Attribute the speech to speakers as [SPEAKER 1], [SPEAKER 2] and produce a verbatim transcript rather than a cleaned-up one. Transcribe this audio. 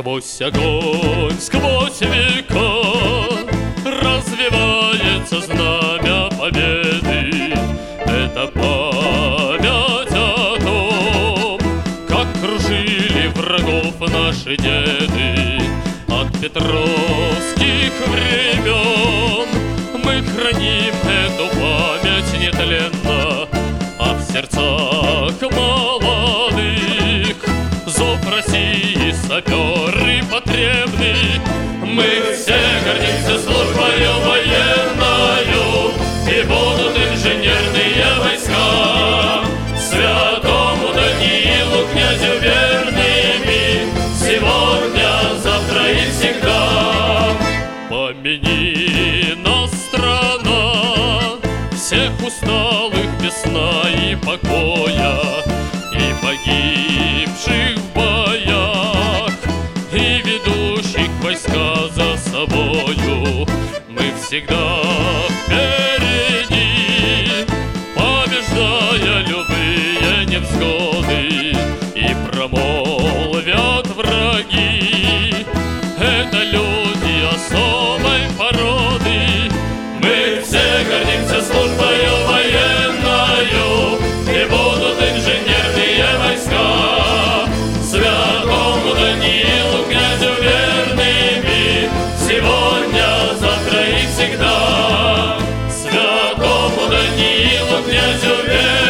[SPEAKER 1] Сквозь огонь, сквозь века развивается знамя победы. Это память о том, как кружили врагов наши деды. От петровских времен мы храним эту память нетленно, а в сердцах молодых зов России саперы потребны. Мы все гордимся службою военною, и будут инженерные войска святому Даниилу, князю верными, сегодня, завтра и всегда. Помяни нас, страна, всех усталых без сна и покоя, и погибших в боях, и ведущих войска за собою. Мы всегда впереди, побеждая любые невзгоды, и промолвят враги: это люди особой породы. Мы все гордимся службою военною, и будут инженерные войска святому Даниилу, князю верными, сегодня, завтра и всегда. Святому Даниилу, князю верными.